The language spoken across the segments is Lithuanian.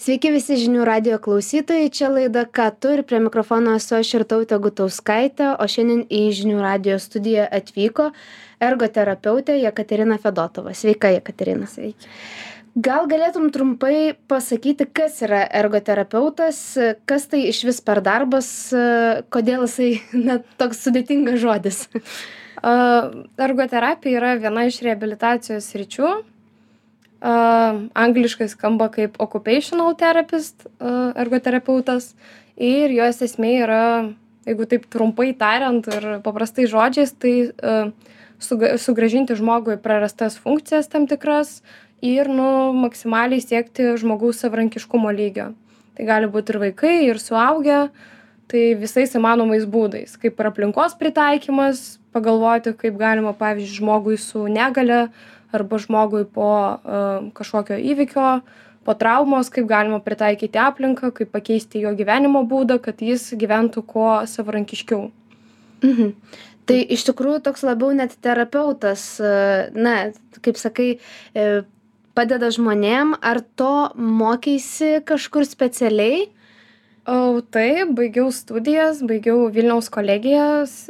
Sveiki visi žinių radijo klausytojai, čia laida Ką tu ir prie mikrofono esu aš Irtautė Gutauskaitė, o šiandien į žinių radijo studiją atvyko ergoterapeutė Jekaterina Fedotova. Sveika, Jekaterina. Sveiki. Gal galėtum trumpai pasakyti, kas yra ergoterapeutas, kas tai iš vis per darbas, kodėl jisai toks sudėtingas žodis? Ergoterapija yra viena iš reabilitacijos sričių. Angliškai skamba kaip occupational therapist, ergoterapeutas. Ir jos esmė yra, jeigu taip trumpai tariant ir paprastai žodžiais, tai sugrąžinti žmogui prarastas funkcijas tam tikras ir maksimaliai siekti žmogaus savarankiškumo lygio. Tai gali būti ir vaikai, ir suaugę, tai visais įmanomais būdais, kaip ir aplinkos pritaikymas, pagalvoti, kaip galima, pavyzdžiui, žmogui su negale arba žmogui po kažkokio įvykio, po traumos, kaip galima pritaikyti aplinką, kaip pakeisti jo gyvenimo būdą, kad jis gyventų kuo savarankiškiau. Mhm. Tai iš tikrųjų toks labiau net terapeutas, kaip sakai, padeda žmonėm, ar to mokeisi kažkur specialiai? Taip, baigiau studijas, baigiau Vilniaus kolegijos,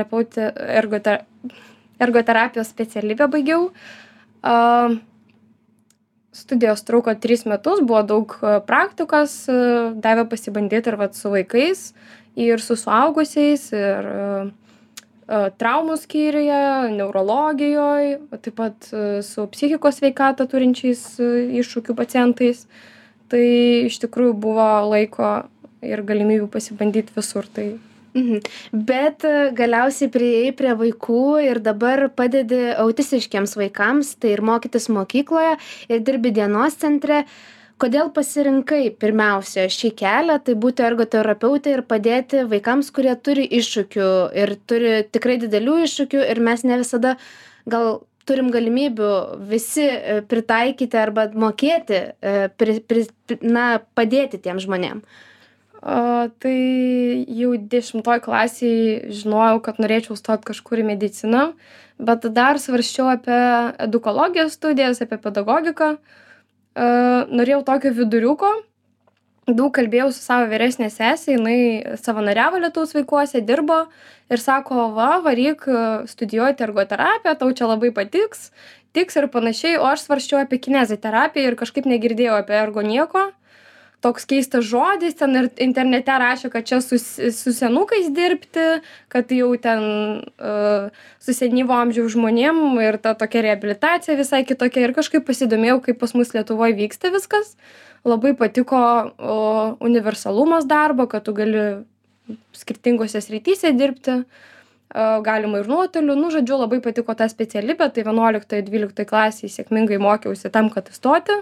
ergoterapijos specialybę baigiau. Studijos truko 3 metus, buvo daug praktikos, davė pasibandyti ir su vaikais, ir su suaugusiais, ir traumų skyriuje, neurologijoje, taip pat su psichikos sveikatą turinčiais iššūkių pacientais. Tai iš tikrųjų buvo laiko ir galimybių pasibandyti visur. Tai. Bet galiausiai priėjai prie vaikų ir dabar padedi autistiškiams vaikams, tai ir mokytis mokykloje, ir dirbi dienos centre. Kodėl pasirinkai pirmiausia šį kelią, tai būti ergoterapeutė ir padėti vaikams, kurie turi iššūkių ir turi tikrai didelių iššūkių ir mes ne visada gal turim galimybių visi pritaikyti arba mokėti, padėti tiem žmonėm? Tai jau 10 klasėje žinojau, kad norėčiau stoti kažkur į mediciną, bet dar svarsčiau apie edukologijos studijas, apie pedagogiką. Norėjau tokio viduriuko, daug kalbėjau su savo vyresnė sesė, jinai savanoriavo Lietaus vaikuose, dirbo ir sako, varyk studijuoti ergoterapiją, tau čia labai tiks ir panašiai, o aš svarsčiau apie kineziterapiją ir kažkaip negirdėjau apie ergo nieko. Toks keistas žodis, ten ir internete rašė, kad čia su senukais dirbti, kad jau ten su senyvo amžiaus žmonėm ir ta tokia reabilitacija visai kitokia. Ir kažkaip pasidomėjau, kaip pas mus Lietuvoje vyksta viskas. Labai patiko universalumas darbo, kad tu gali skirtingose srityse dirbti, galima ir nuotoliu. Žodžiu, labai patiko ta specialybė, tai 11-12 klasėje sėkmingai mokiausi tam, kad įstoti.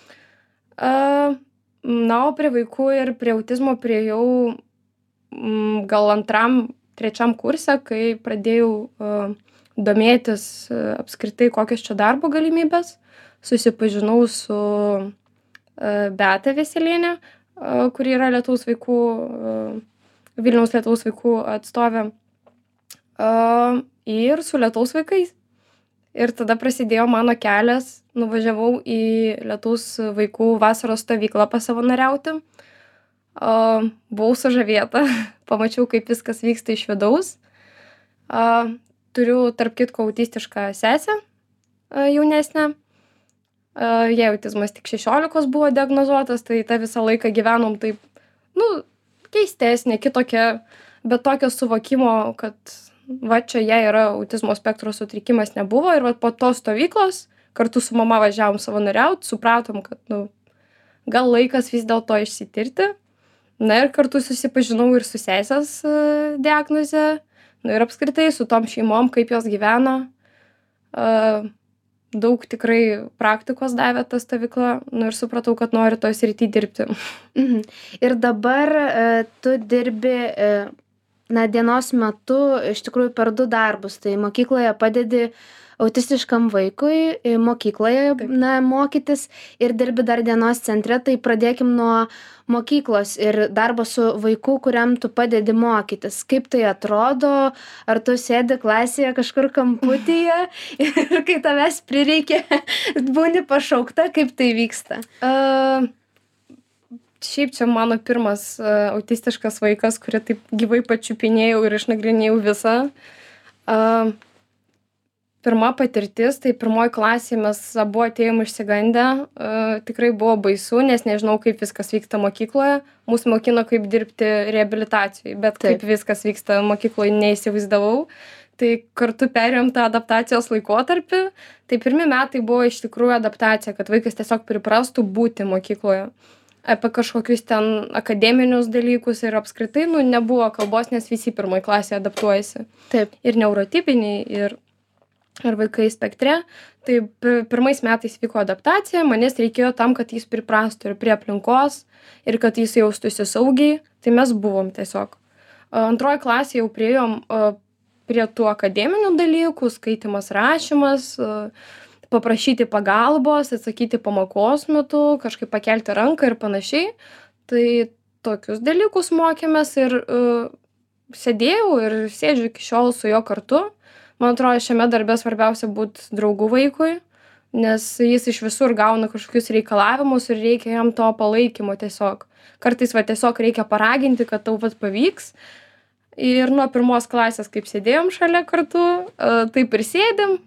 O prie vaikų ir prie autizmo priėjau gal 2-3 kurse, kai pradėjau domėtis apskritai kokios čia darbo galimybės. Susipažinau su Beata Veselienė, kuri yra Vilniaus Lietaus vaikų atstovė, ir su Lietaus vaikais. Ir tada prasidėjo mano kelias, nuvažiavau į Lietaus vaikų vasaros stovyklą pasavanoriauti. Buvau sužavėta, pamačiau, kaip viskas vyksta iš vidaus. Turiu, tarp kitko, autistišką sesę jaunesnę. Jai autizmas tik 16 buvo diagnozuotas, tai tą visą laiką gyvenom taip, keistesnė, kitokia, bet tokio suvokimo, kad čia jai yra autizmo spektro sutrikimas nebuvo. Ir po tos stovyklos kartu su mama važiavom savanoriauti, supratom, kad gal laikas vis dėlto išsitirti. Ir kartu susipažinau ir su sesės diagnoze, ir apskritai su tom šeimom, kaip jos gyvena. Daug tikrai praktikos davė ta stovykla, ir supratau, kad noriu toj srity dirbti. Ir dabar tu dirbi dienos metu iš tikrųjų per 2 darbus. Tai mokykloje padedi autistiškam vaikui, mokykloje mokytis ir dirbi dar dienos centre. Tai pradėkim nuo mokyklos ir darbo su vaiku, kuriam tu padedi mokytis. Kaip tai atrodo? Ar tu sėdi klasėje kažkur kamputyje ir kai tavęs prireikia, būni pašaukta? Kaip tai vyksta? šiaip čia mano pirmas autistiškas vaikas, kurį taip gyvai pačiupinėjau ir išnagrinėjau visą. Pirma patirtis, tai pirmoji klasė mes abu atėjom išsigandę, tikrai buvo baisu, nes nežinau, kaip viskas vyksta mokykloje. Mūsų mokino, kaip dirbti reabilitacijai, bet kaip viskas vyksta mokykloje neįsivaizdavau. Tai kartu perėjom tą adaptacijos laikotarpį. Tai pirmi metai buvo iš tikrųjų adaptacija, kad vaikas tiesiog priprastų būti mokykloje. Apie kažkokius ten akademinius dalykus ir apskritai, nebuvo kalbos, nes visi pirmoji klasė adaptuojasi. Taip. Ir neurotipiniai, ir vaikai spektre. Tai pirmais metais vyko adaptacija, manęs reikėjo tam, kad jis priprastų ir prie aplinkos, ir kad jis jaustųsi saugiai. Tai mes buvom tiesiog. Antroji klasė jau priėjom prie tų akademinių dalykų, skaitimas, rašymas, paprašyti pagalbos, atsakyti pamokos metu, kažkaip pakelti ranką ir panašiai. Tai tokius dalykus mokėmės ir sėdėjau ir sėdžiu iki šiol su juo kartu. Man atrodo, šiame darbe svarbiausia būti draugų vaikui, nes jis iš visur gauna kažkokius reikalavimus ir reikia jam to palaikymo tiesiog. Kartais tiesiog reikia paraginti, kad tau pavyks. Ir nuo pirmos klasės, kaip sėdėjom šalia kartu, taip ir sėdėm.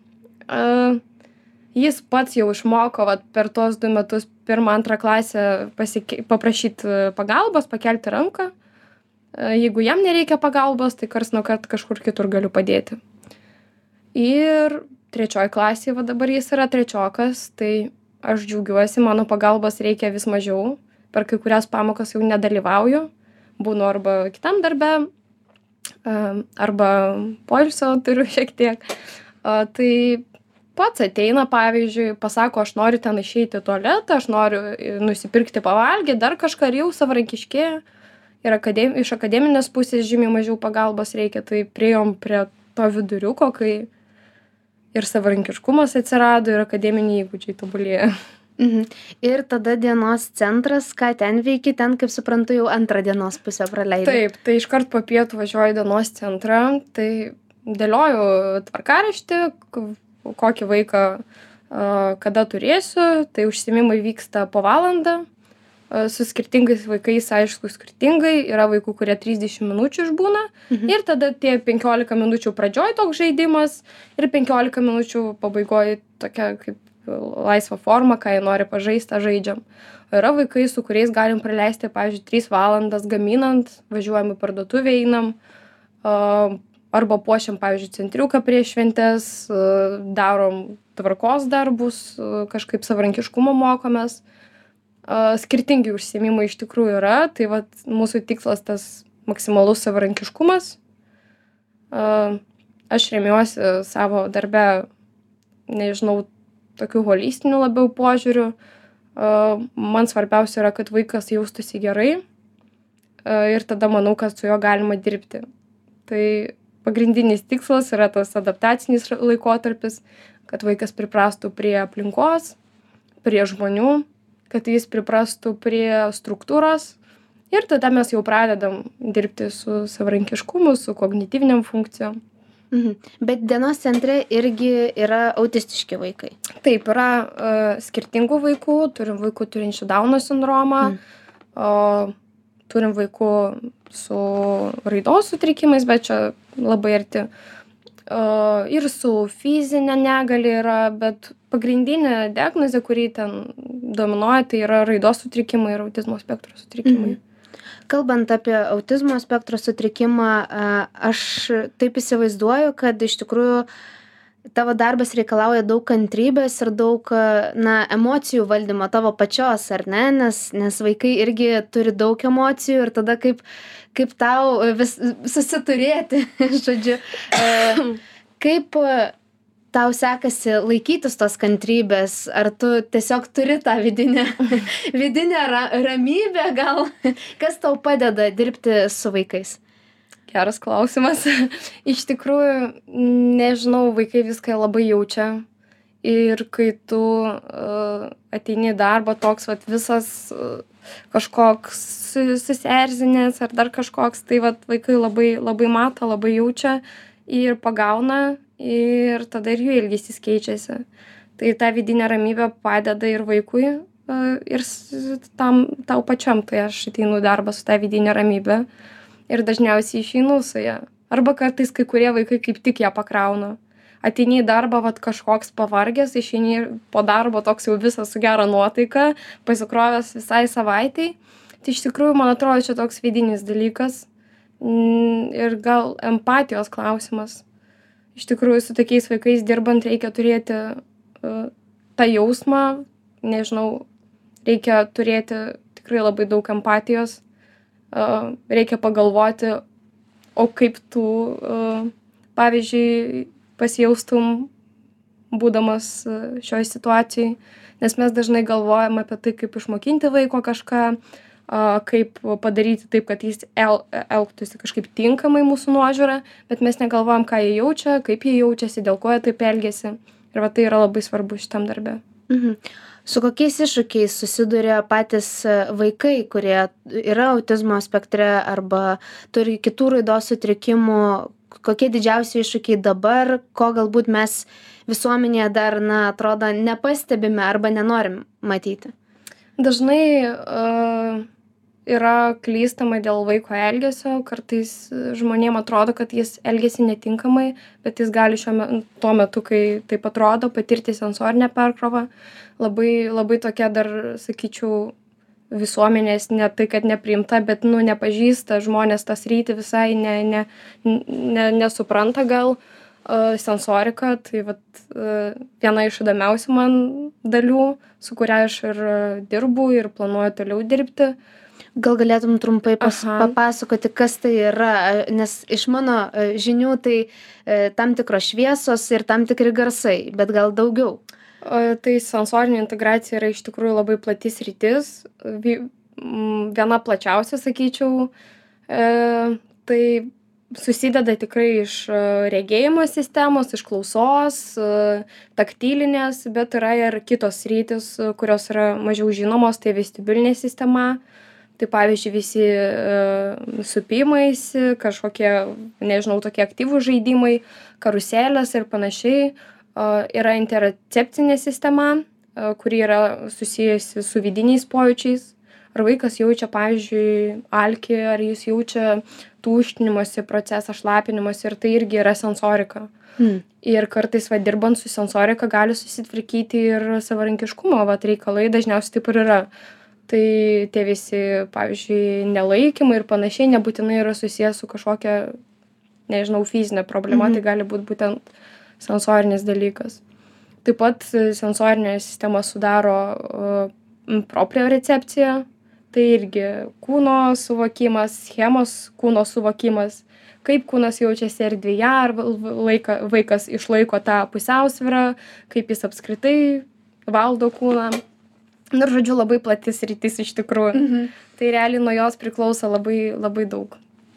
Jis pats jau išmoko per tuos 2 metus, 1-2 klasę paprašyti pagalbos, pakelti ranką. Jeigu jam nereikia pagalbos, tai karts nuo karto kažkur kitur galiu padėti. Ir 3 klasėje, dabar jis yra 3-okas, tai aš džiaugiuosi, mano pagalbos reikia vis mažiau. Per kai kurias pamokas jau nedalyvauju, būnu arba kitam darbe, arba poilsio turiu šiek tiek. Tai pats ateina, pavyzdžiui, pasako, aš noriu ten išeiti į tualetą, aš noriu nusipirkti pavalgyti, dar kažką ir jau savarankiškėja. Ir iš akademinės pusės žymiai mažiau pagalbos reikia, tai priėjom prie to viduriuko, kai ir savarankiškumas atsirado, ir akademiniai įgūdžiai tobulėja. Ir tada dienos centras, ką ten veiki, ten, kaip suprantu, jau antrą dienos pusę praleidai. Taip, tai iškart po pietų važiuoju į dienos centrą, tai dėlioju tvarkaraštį, kokį vaiką kada turėsiu, tai užsiėmimai vyksta po valandą. Su skirtingais vaikais, aišku, skirtingai. Yra vaikų, kurie 30 minučių išbūna. Ir tada tie 15 minučių pradžioj toks žaidimas ir 15 minučių pabaigoj tokia kaip laisva forma, ką jie nori pažaisti, žaidžiam. Yra vaikai, su kuriais galim praleisti, pavyzdžiui, 3 valandas gaminant, važiuojam į parduotuvę, einam, arba puošiam, pavyzdžiui, centriuką prieš šventes, darom tvarkos darbus, kažkaip savarankiškumo mokomės. Skirtingi užsiėmimai iš tikrųjų yra, tai mūsų tikslas tas maksimalus savarankiškumas. Aš remiuosi savo darbe, nežinau, tokiu holistiniu labiau požiūriu. Man svarbiausia yra, kad vaikas jaustųsi gerai ir tada manau, kad su juo galima dirbti. Tai pagrindinis tikslas yra tas adaptacinis laikotarpis, kad vaikas priprastų prie aplinkos, prie žmonių, kad jis priprastų prie struktūros ir tada mes jau pradedam dirbti su savarankiškumu, su kognityviniam funkcijom. Bet dienos centre irgi yra autistiški vaikai. Taip, yra skirtingų vaikų, turim vaikų turinčių Dauno sindromą, turim vaikų su raidos sutrikimais, bet čia labai arti. Ir su fizinė negalia yra, bet pagrindinė diagnozė, kurį ten dominuoja, tai yra raidos sutrikimai ir autizmo spektro sutrikimai. Kalbant apie autizmo spektro sutrikimą, aš taip įsivaizduoju, kad iš tikrųjų tavo darbas reikalauja daug kantrybės ir daug emocijų valdymo tavo pačios, ar ne? Nes vaikai irgi turi daug emocijų ir tada kaip tau vis susiturėti, žodžiu, kaip tau sekasi laikytis tos kantrybės, ar tu tiesiog turi tą vidinę ramybę gal? Kas tau padeda dirbti su vaikais? Geras klausimas. Iš tikrųjų, nežinau, vaikai viską labai jaučia. Ir kai tu ateini į darbą toks visas kažkoks susierzinęs ar dar kažkoks, tai vaikai labai, labai mato, labai jaučia ir pagauna ir tada ir jų elgesys keičiasi. Tai ta vidinė ramybė padeda ir vaikui ir tau pačiam, tai aš ateinu į darbą su tą vidinę ramybę ir dažniausiai išeinu su ja. Arba kartais kai kurie vaikai kaip tik ją pakrauna. Ateini į darbą, vat kažkoks pavargęs, išeini po darbo toks jau visas su gera nuotaika, pasikrovęs visai savaitai. Tai iš tikrųjų, man atrodo, čia toks vidinis dalykas ir gal empatijos klausimas. Iš tikrųjų, su tokiais vaikais dirbant reikia turėti tą jausmą, nežinau, reikia turėti tikrai labai daug empatijos, reikia pagalvoti, o kaip tu, pavyzdžiui, pasijaustum būdamas šioj situacijai, nes mes dažnai galvojam apie tai, kaip išmokinti vaiko kažką, kaip padaryti taip, kad jis elgtųsi kažkaip tinkamai mūsų nuožiūra, bet mes negalvojam, ką jie jaučia, kaip jie jaučiasi, dėl ko jie taip elgiasi. Ir va tai yra labai svarbu šitam darbe. Su kokiais iššūkiais susiduria patys vaikai, kurie yra autizmo spektre arba turi kitų raidos sutrikimų? Kokie didžiausi iššūkiai dabar, ko galbūt mes visuomenėje dar, atrodo, nepastebime arba nenorim matyti? Dažnai yra klystama dėl vaiko elgesio, kartais žmonėm atrodo, kad jis elgiasi netinkamai, bet jis gali tuo metu, kai taip atrodo, patirti sensorinę perkrovą. Labai tokia dar, sakyčiau, visuomenės ne tai, kad nepriimta, bet nepažįsta žmonės tą sritį visai, nesupranta gal sensoriką. Tai viena iš įdomiausių man dalių, su kuria aš ir dirbu ir planuoju toliau dirbti. Gal galėtum trumpai papasakoti, kas tai yra, nes iš mano žinių tai tam tikros šviesos ir tam tikri garsai, bet gal daugiau. Tai sensorinė integracija yra iš tikrųjų labai plati sritis, viena plačiausia, sakyčiau. Tai susideda tikrai iš regėjimo sistemos, iš klausos, taktilinės, bet yra ir kitos sritis, kurios yra mažiau žinomos, tai vestibulinė sistema. Tai pavyzdžiui, visi supimaisi, kažkokie, nežinau, tokie aktyvūs žaidimai, karuselės ir panašiai. Yra interocepcinė sistema, kuri yra susijusi su vidiniais pojūčiais. Ar vaikas jaučia, pavyzdžiui, alkį, ar jis jaučia tuštinimosi procesą, šlapinimosi, ir tai irgi yra sensorika. Ir kartais, dirbant su sensorika, gali susitvarkyti ir savarankiškumo reikalai, dažniausiai taip ir yra. Tai tie visi, pavyzdžiui, nelaikymai ir panašiai nebūtinai yra susijęs su kažkokia, nežinau, fizinė problema, tai gali būti būtent sensorinis dalykas. Taip pat sensorinė sistema sudaro propriorecepciją, tai irgi kūno suvokimas, schemos kūno suvokimas, kaip kūnas jaučiasi erdvėje, ar vaikas išlaiko tą pusiausvyrą, kaip jis apskritai valdo kūną. Ir žodžiu, labai plati sritis iš tikrųjų. Tai realiai nuo jos priklauso labai, labai daug.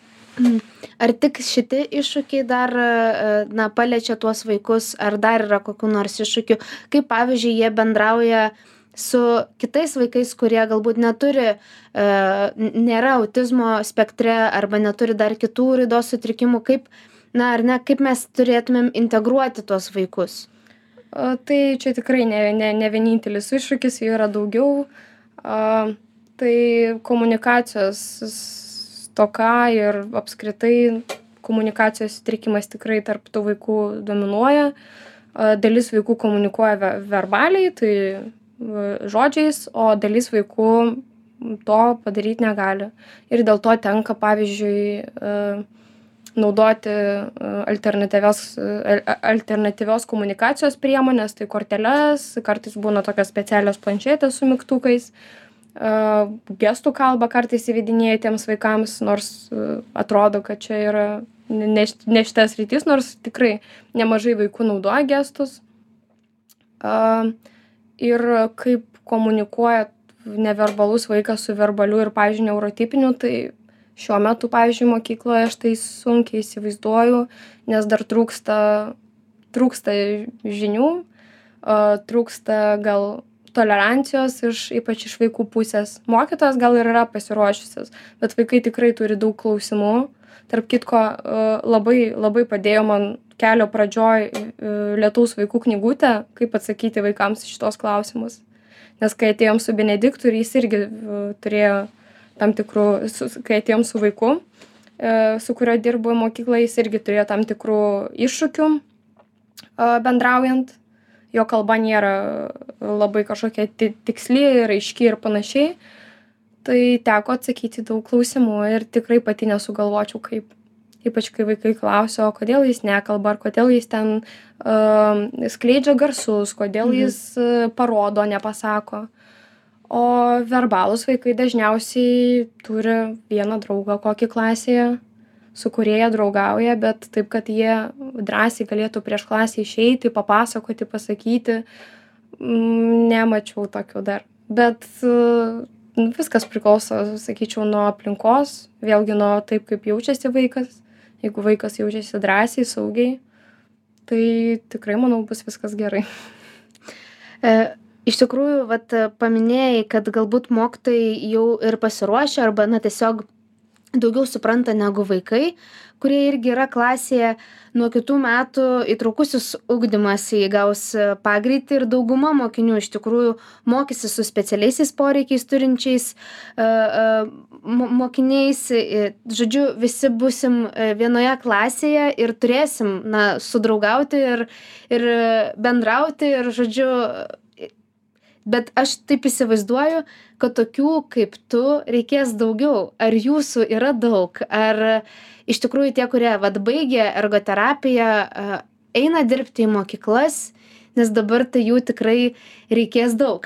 Ar tik šitie iššūkiai dar paliečia tuos vaikus, ar dar yra kokių nors iššūkių? Kaip pavyzdžiui, jie bendrauja su kitais vaikais, kurie galbūt nėra autizmo spektre arba neturi dar kitų raidos sutrikimų? Kaip mes turėtumėm integruoti tuos vaikus? Tai čia tikrai ne vienintelis iššūkis, jų yra daugiau. Tai komunikacijos stoka ir apskritai komunikacijos sutrikimas tikrai tarp tų vaikų dominuoja. Dalis vaikų komunikuoja verbaliai, tai žodžiais, o dalis vaikų to padaryti negali. Ir dėl to tenka, pavyzdžiui, naudoti alternatyvios komunikacijos priemonės, tai korteles, kartais būna tokios specialios planšetės su mygtukais, gestų kalbą kartais įvedinėja tiems vaikams, nors atrodo, kad čia yra ne šitas rytis, nors tikrai nemažai vaikų naudoja gestus. Ir kaip komunikuoja neverbalus vaikas su verbaliu ir, pavyzdžiui, neurotipiniu, tai šiuo metu, pavyzdžiui, mokykloje aš tai sunkiai įsivaizduoju, nes dar trūksta žinių, trūksta gal tolerancijos ypač iš vaikų pusės. Mokytojas gal ir yra pasiruošusios, bet vaikai tikrai turi daug klausimų. Tarp kitko, labai padėjo man kelio pradžioj Lietaus vaikų knygutė, kaip atsakyti vaikams į šitos klausimus. Nes kai atėjom su Benediktu ir jis irgi turėjo tam tikrų, kai atėjom su vaiku, su kurio dirbu mokykloje, jis irgi turėjo tam tikrų iššūkių bendraujant. Jo kalba nėra labai kažkokia tiksli ir aiški ir panašiai. Tai teko atsakyti daug klausimų ir tikrai pati nesugalvočiau kaip. Ypač kai vaikai klausia, o kodėl jis nekalba, ar kodėl jis ten skleidžia garsus, kodėl jis parodo, nepasako. O verbalūs vaikai dažniausiai turi vieną draugą kokį klasėje, su kuria jie draugauja, bet taip, kad jie drąsiai galėtų prieš klasę išeiti, papasakoti, pasakyti, nemačiau tokių dar. Bet viskas priklauso, sakyčiau, nuo aplinkos, vėlgi nuo taip, kaip jaučiasi vaikas. Jeigu vaikas jaučiasi drąsiai, saugiai, tai tikrai, manau, bus viskas gerai. Iš tikrųjų, paminėjai, kad galbūt mokytojai jau ir pasiruošę arba tiesiog daugiau supranta negu vaikai, kurie irgi yra klasėje. Nuo kitų metų įtraukusis ugdymas įgaus pagreitį ir dauguma mokinių iš tikrųjų mokysis su specialiaisiais poreikiais turinčiais mokiniais. Žodžiu, visi būsim vienoje klasėje ir turėsim sudraugauti ir bendrauti ir, žodžiu, bet aš taip įsivaizduoju, kad tokių kaip tu reikės daugiau. Ar jūsų yra daug? Ar iš tikrųjų tie, kurie baigė ergoterapiją, eina dirbti į mokyklas, nes dabar tai jų tikrai reikės daug?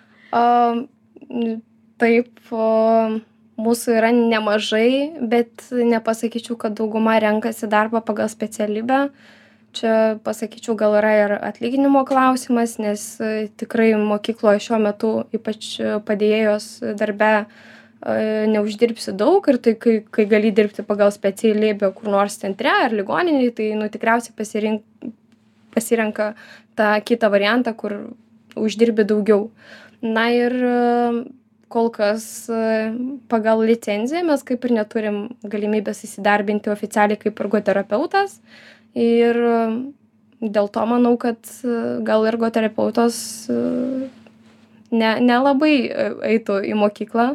Taip, mūsų yra nemažai, bet nepasakyčiau, kad dauguma renkasi darbą pagal specialybę. Čia, pasakyčiau, gal yra ir atlyginimo klausimas, nes tikrai mokykloje šiuo metu, ypač padėjėjos darbe, neuždirbsi daug ir tai, kai gali dirbti pagal specialybę kur nors centre ar ligoninėje, tai tikriausiai pasirenka tą kitą variantą, kur uždirbi daugiau. Na ir kol kas pagal licenciją mes kaip ir neturim galimybės įsidarbinti oficialiai kaip ergoterapeutas. Ir dėl to manau, kad gal ergoterapeutas nelabai eitų į mokyklą.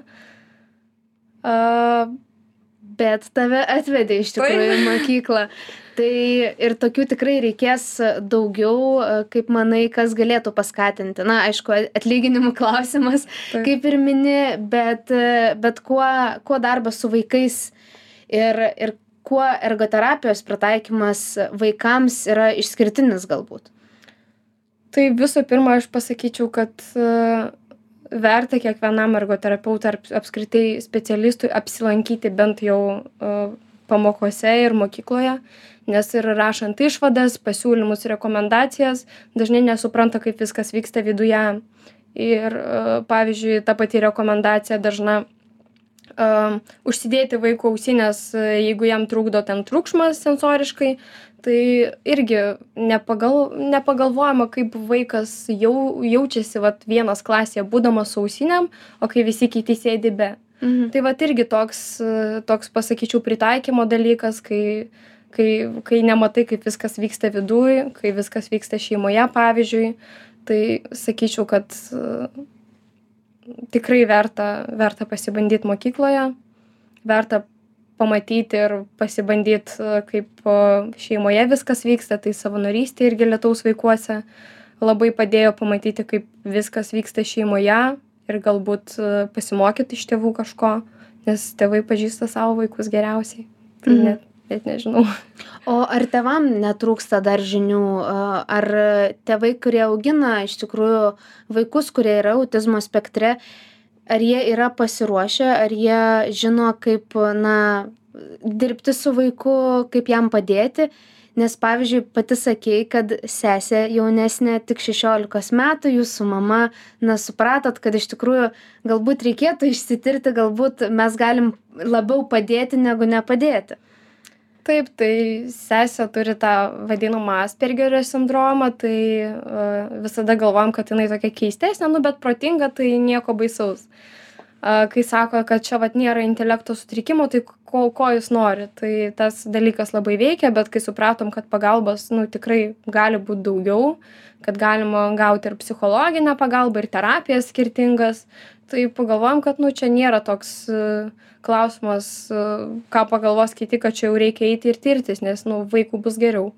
Bet tave atvedė iš tikrųjų į mokyklą. Tai ir tokių tikrai reikės daugiau, kaip manai, kas galėtų paskatinti. Na, aišku, atlyginimų klausimas, kaip ir mini, bet kuo darbas su vaikais ir kuo ergoterapijos pritaikymas vaikams yra išskirtinis galbūt? Tai visų pirma, aš pasakyčiau, kad verta kiekvienam ergoterapeutui ar apskritai specialistui apsilankyti bent jau pamokose ir mokykloje, nes ir rašant išvadas, pasiūlymus, rekomendacijas, dažnai nesupranta, kaip viskas vyksta viduje. Ir pavyzdžiui, ta pati rekomendacija dažna užsidėti vaiko ausinės, jeigu jam trukdo ten triukšmas sensoriškai, tai irgi nepagalvojama, kaip vaikas jaučiasi vienas klasėje būdamas su ausinėm, o kai visi kiti sėdi be. Tai irgi toks, pasakyčiau, pritaikymo dalykas, kai nematai, kaip viskas vyksta viduj, kai viskas vyksta šeimoje, pavyzdžiui, tai sakyčiau, kad tikrai verta pasibandyti mokykloje, verta pamatyti ir pasibandyti, kaip šeimoje viskas vyksta, tai savanorystė irgi Lietaus vaikuose labai padėjo pamatyti, kaip viskas vyksta šeimoje ir galbūt pasimokyti iš tėvų kažko, nes tėvai pažįsta savo vaikus geriausiai. Tai net nežinau. O ar tėvam netrūksta dar žinių? Ar tėvai, kurie augina iš tikrųjų vaikus, kurie yra autizmo spektre, ar jie yra pasiruošę, ar jie žino, kaip dirbti su vaiku, kaip jam padėti? Nes, pavyzdžiui, pati sakei, kad sesė jaunesnė tik 16 metų, jūsų mama, supratot, kad iš tikrųjų galbūt reikėtų išsitirti, galbūt mes galim labiau padėti negu nepadėti. Taip, tai sesė turi tą vadinamą Aspergerio sindromą, tai visada galvojam, kad jinai tokia keistesnė, bet protinga, tai nieko baisaus. kai sako, kad čia vat nėra intelekto sutrikimo, tai ko jūs nori. Tai tas dalykas labai veikia, bet kai supratom, kad pagalbos tikrai gali būti daugiau, kad galima gauti ir psichologinę pagalbą, ir terapijas skirtingas, tai pagalvojom, kad čia nėra toks klausimas, ką pagalvos kiti, kad čia jau reikia eiti ir tirtis, nes vaikų bus geriau.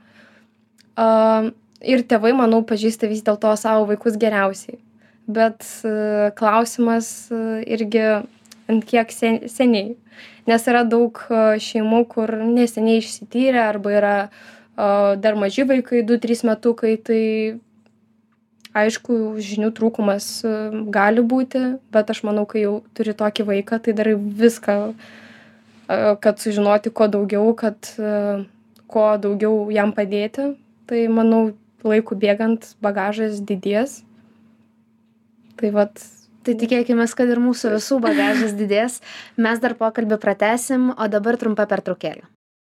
Ir tėvai, manau, pažįsta vis dėlto savo vaikus geriausiai. Bet klausimas irgi ant kiek seniai. Nes yra daug šeimų, kur neseniai išsityrė, arba yra dar maži vaikai, 2-3 metukai, tai aišku, žinių trūkumas gali būti, bet aš manau, kai jau turi tokį vaiką, tai darai viską, kad sužinoti kuo daugiau, kad kuo daugiau jam padėti. Tai manau, laiku bėgant bagažas didės. Tai tikėkime, kad ir mūsų visų bagažas didės. Mes dar pokalbį pratęsim, o dabar trumpa pertraukėlė.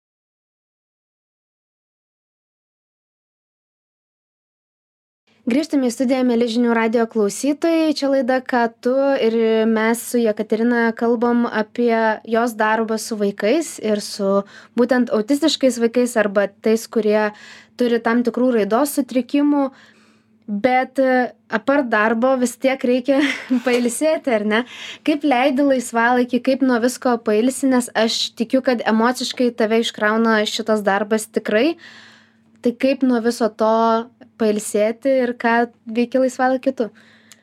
Grįžtame į studiją, mieli žinių radijo klausytojai. Čia laida Ką tu, ir mes su Jekaterina kalbam apie jos darbą su vaikais ir su būtent autistiškais vaikais arba tais, kurie turi tam tikrų raidos sutrikimų. Bet apart darbo vis tiek reikia pailsėti, ar ne? Kaip leidi laisvalaikį, kaip nuo visko pailsi, nes aš tikiu, kad emociškai tave iškrauna šitas darbas tikrai. Tai kaip nuo viso to pailsėti ir ką veiki laisvalaikiu tu?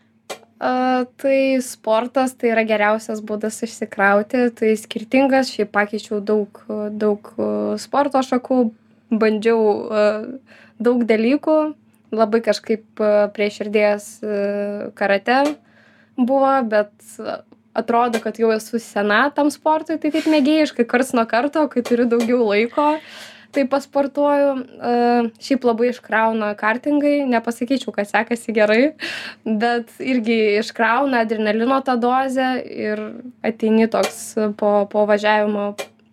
Tai sportas tai yra geriausias būdas išsikrauti. Tai skirtingas, šiaip pakeičiau daug sporto šakų, bandžiau daug dalykų. Labai kažkaip prie širdies karate buvo, bet atrodo, kad jau esu sena tam sportui, tai taip mėgėjiškai karts nuo karto, kai turiu daugiau laiko, tai pasportuoju. Šiaip labai iškrauna kartingai, nepasakyčiau, kad sekasi gerai, bet irgi iškrauna adrenalino tą dozę ir ateini toks po važiavimo,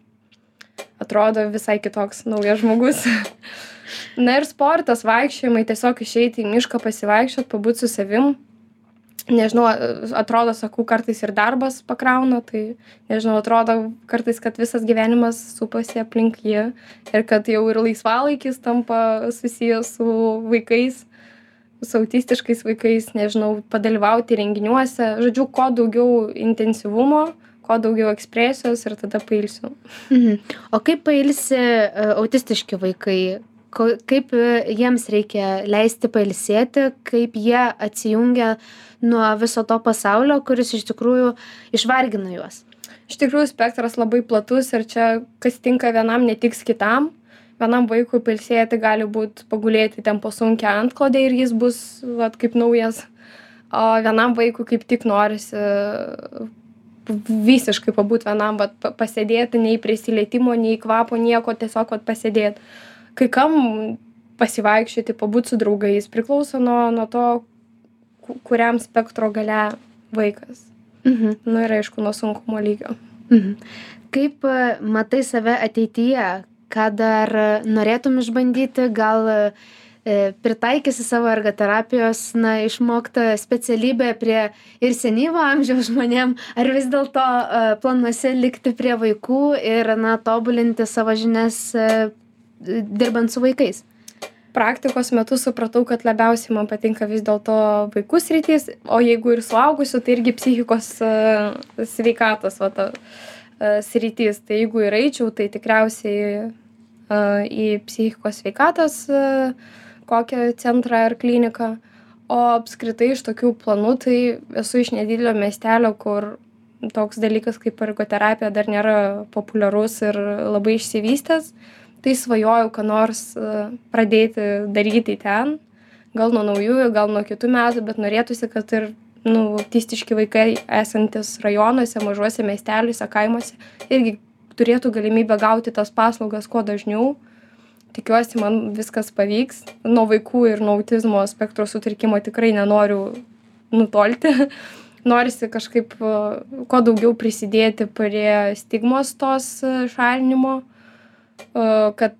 atrodo visai kitoks naujas žmogus. Na ir sportas, vaikščiojimai, tiesiog išeiti į mišką, pasivaikščiot, pabūt su savim. Nežinau, atrodo, sakau, kartais ir darbas pakrauna, tai nežinau, atrodo kartais, kad visas gyvenimas supasi aplink jį ir kad jau ir laisvalaikis tampa susijęs su vaikais, su autistiškais vaikais, nežinau, padalyvauti renginiuose, žodžiu, kuo daugiau intensyvumo, kuo daugiau ekspresijos ir tada pailsiu. O kaip pailsi autistiški vaikai? Kaip jiems reikia leisti pailsėti, kaip jie atsijungia nuo viso to pasaulio, kuris iš tikrųjų išvargina juos? Iš tikrųjų, spektras labai platus ir čia kas tinka vienam, netiks kitam. Vienam vaikui pailsėti gali būti pagulėti ten po sunkia antklodė ir jis bus kaip naujas. O vienam vaikui kaip tik norisi visiškai pabūti vienam, pasėdėti, nei prisilietimo, nei kvapo, nieko, tiesiog pasėdėti. Kai kam pasivaikščioti, pabūt su draugais, priklauso nuo to, kuriam spektro gale vaikas. Ir aišku, nuo sunkumo lygio. Kaip matai save ateityje? Ką dar norėtum išbandyti? Gal pritaikysi savo ergoterapijos išmoktą specialybę prie ir senyvo amžiaus žmonėm? Ar vis dėlto planuose likti prie vaikų ir tobulinti savo žinias dirbant su vaikais? Praktikos metu supratau, kad labiausiai man patinka vis dėlto vaikų sritys, o jeigu ir suaugusių, tai irgi psichikos sveikatos sritys. Tai jeigu ir eičiau, tai tikriausiai į psichikos sveikatos kokią centrą ar kliniką. O apskritai iš tokių planų, tai esu iš nedidelio miestelio, kur toks dalykas kaip ergoterapija dar nėra populiarus ir labai išsivystęs. Tai svajojau, ką nors pradėti daryti ten, gal nuo naujųjų, gal nuo kitų metų, bet norėtųsi, kad ir autistiški vaikai esantis rajonuose, mažuose miesteliuose, kaimuose, irgi turėtų galimybę gauti tas paslaugas kuo dažniau. Tikiuosi, man viskas pavyks. Nuo vaikų ir nuo autizmo spektro sutrikimo tikrai nenoriu nutolti. Norisi kažkaip kuo daugiau prisidėti prie stigmos tos šalinimo, kad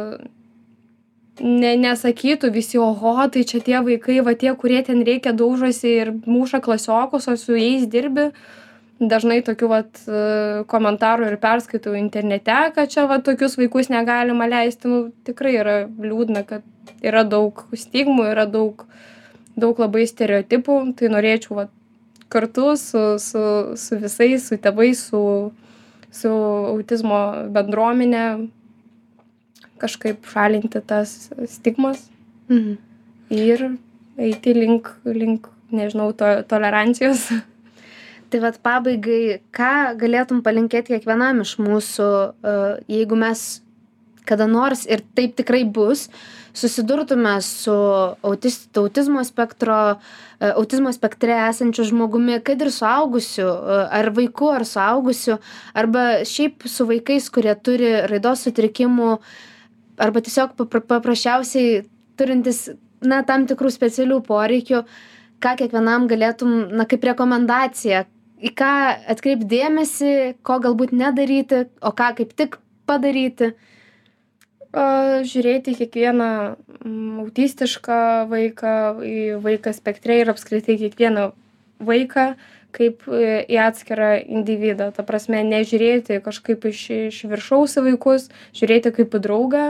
nesakytų visi, oho, tai čia tie vaikai, tie, kurie ten reikia daužosi ir muša klasiokus, o su jais dirbi. dažnai tokių vat komentarų ir perskaitau internete, kad čia vat tokius vaikus negalima leisti. Nu, tikrai yra liūdna, kad yra daug stigmų, yra daug labai stereotipų. Tai norėčiau vat kartu su visais, su tėvais, su autizmo bendruomenė kažkaip šalinti tas stigmas ir eiti link, nežinau, tolerancijos. Tai vat pabaigai, ką galėtum palinkėti kiekvienam iš mūsų, jeigu mes kada nors, ir taip tikrai bus, susidurtume su autizmo spektre esančiu žmogumi, kad ir suaugusiu, ar vaiku, ar suaugusiu, arba šiaip su vaikais, kurie turi raidos sutrikimų, arba tiesiog paprasčiausiai turintis, na, tam tikrų specialių poreikių, ką kiekvienam galėtum, na, kaip rekomendacija, į ką atkreipti dėmesį, ko galbūt nedaryti, o ką kaip tik padaryti? Žiūrėti kiekvieną autistišką vaiką, į vaiką spektre ir apskritai kiekvieną vaiką kaip į atskirą individą. Ta prasme, nežiūrėti kažkaip iš viršaus į vaikus, žiūrėti kaip į draugą,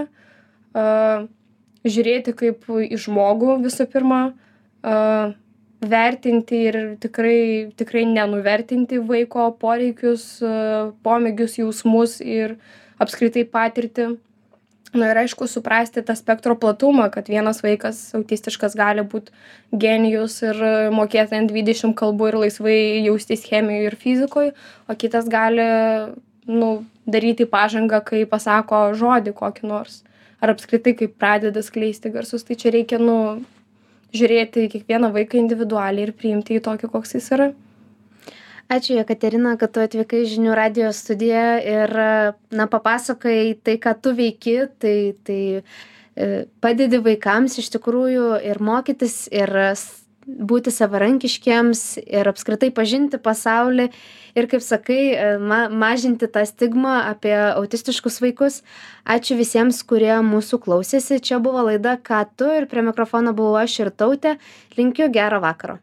žiūrėti kaip į žmogų visų pirma, vertinti ir tikrai nenuvertinti vaiko poreikius, pomėgius, jausmus ir apskritai patirtį. Na ir aišku, suprasti tą spektro platumą, kad vienas vaikas autistiškas gali būti genijus ir mokėti ant 20 kalbų ir laisvai jaustis chemijoje ir fizikoje, o kitas gali, daryti pažangą, kai pasako žodį kokį nors. Ar apskritai, kai pradeda skleisti garsus, tai čia reikia, žiūrėti į kiekvieną vaiką individualiai ir priimti jį tokį, koks jis yra. Ačiū, Jekaterina, kad tu atvykai į Žinių radijo studiją ir, papasakojai tai, ką tu veiki, tai padedi vaikams iš tikrųjų ir mokytis, ir būti savarankiškiems, ir apskritai pažinti pasaulį, ir, kaip sakai, mažinti tą stigmą apie autistiškus vaikus. Ačiū visiems, kurie mūsų klausėsi. Čia buvo laida Ką tu, ir prie mikrofono buvau aš, Irtautė. Linkiu gero vakaro.